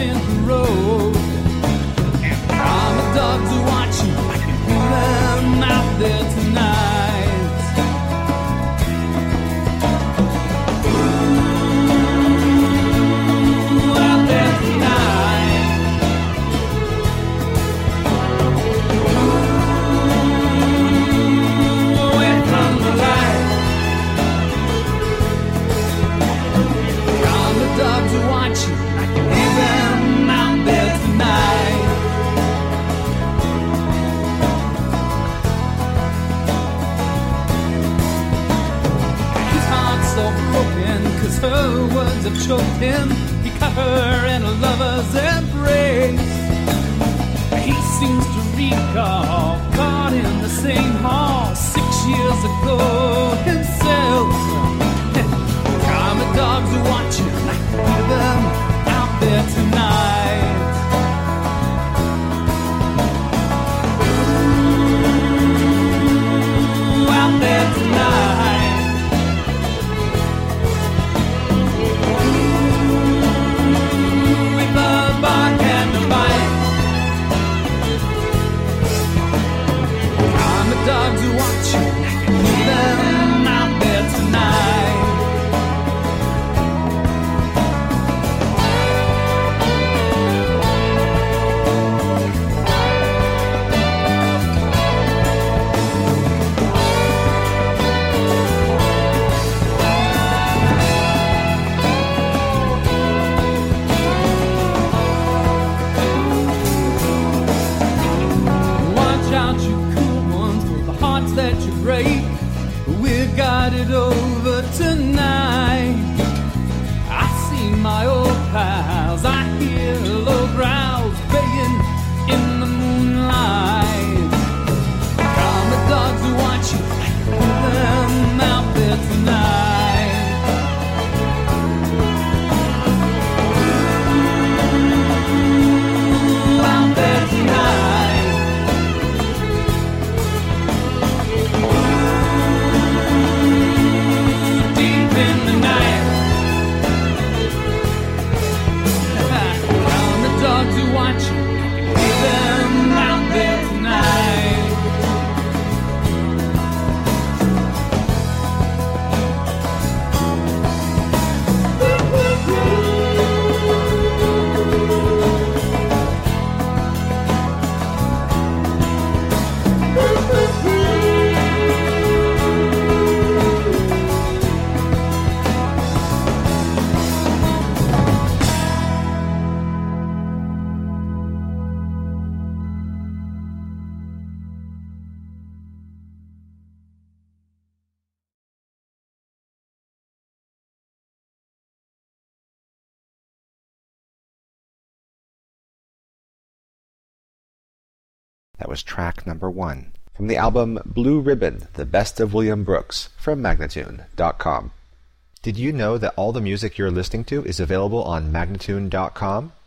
in the road. And karma dogs are watching, I can hear them out there tonight. Ooh, out there tonight. Ooh, away from the light. Karma dogs are watching, I can hear them out there tonight. His heart's so broken, 'cause her words have choked him. He cut her in a lover's embrace. He seems to recall, caught in the same hall 6 years ago himself. Karma dogs are watching, I can hear them out there tonight. Ooh, out there tonight. Ooh, with a bark and a bite. Karma dogs are watching, I can hear them out there tonight. Watch out, you cool ones, for the hearts that you break. We've got it over tonight. I see my old pals, I hear low growls baying in the moonlight. Karma dogs are watching, I can hear them out there tonight. Ooh, out there tonight. Deep in the night. Karma dogs are watching, I can hear them out there tonight. That was track number 1 from the album Blue Ribbon, The Best of William Brooks from Magnatune.com. Did you know that all the music you're listening to is available on Magnatune.com?